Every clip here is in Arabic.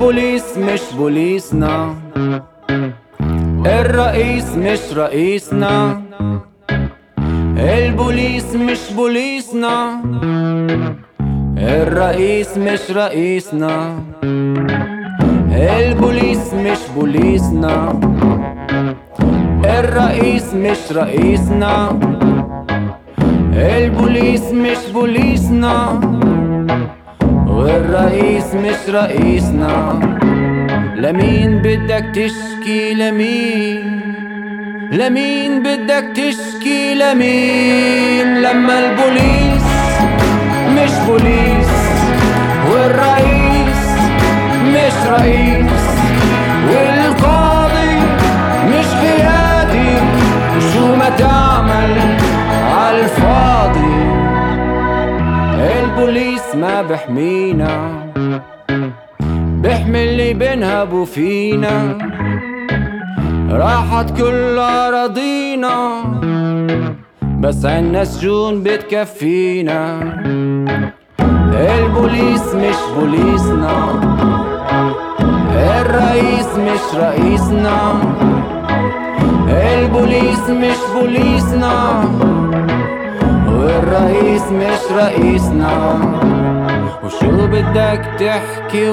البوليس مش بوليسنا، الرئيس مش رئيسنا. البوليس مش بوليسنا، الرئيس مش رئيسنا. البوليس مش بوليسنا، الرئيس مش رئيسنا. البوليس مش بوليسنا، والرئيس مش رئيسنا. لمين بدك تشكي؟ لمين بدك تشكي؟ لمين لما البوليس مش بوليس والرئيس مش رئيس والقاضي مش قيادي؟ وشو ما تعمل عالفاضي. البوليس ما بحمينا، بحمي اللي بينهبوا فينا. راحت كل أراضينا، بس عنا سجون بتكفينا. البوليس مش بوليسنا، الرئيس مش رئيسنا. البوليس مش بوليسنا، والرئيس مش رئيسنا. وشو بدك تحكي؟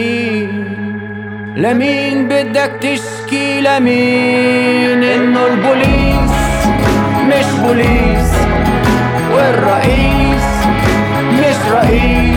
لمين بدك تشكي؟ لمين إنه البوليس مش بوليس والرئيس مش رئيس